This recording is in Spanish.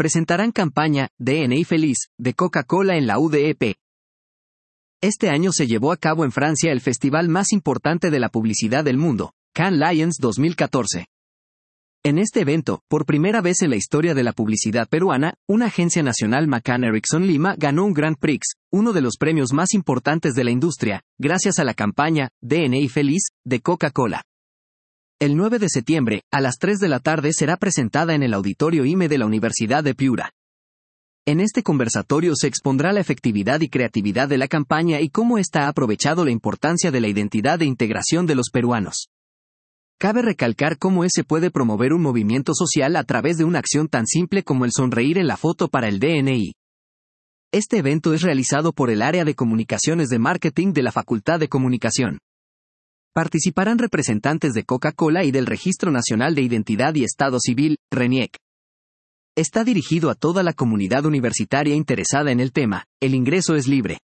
presentarán campaña DNI Feliz de Coca-Cola en la UDEP. Este año se llevó a cabo en Francia el festival más importante de la publicidad del mundo, Cannes Lions 2014. En este evento, por primera vez en la historia de la publicidad peruana, una agencia nacional McCann Erickson Lima ganó un Grand Prix, uno de los premios más importantes de la industria, gracias a la campaña DNI Feliz de Coca-Cola. El 9 de septiembre, a las 3 de la tarde será presentada en el Auditorio IME de la Universidad de Piura. En este conversatorio se expondrá la efectividad y creatividad de la campaña y cómo ésta ha aprovechado la importancia de la identidad e integración de los peruanos. Cabe recalcar cómo se puede promover un movimiento social a través de una acción tan simple como el sonreír en la foto para el DNI. Este evento es realizado por el Área de Comunicaciones de Marketing de la Facultad de Comunicación. Participarán representantes de Coca-Cola y del Registro Nacional de Identidad y Estado Civil, RENIEC. Está dirigido a toda la comunidad universitaria interesada en el tema, el ingreso es libre.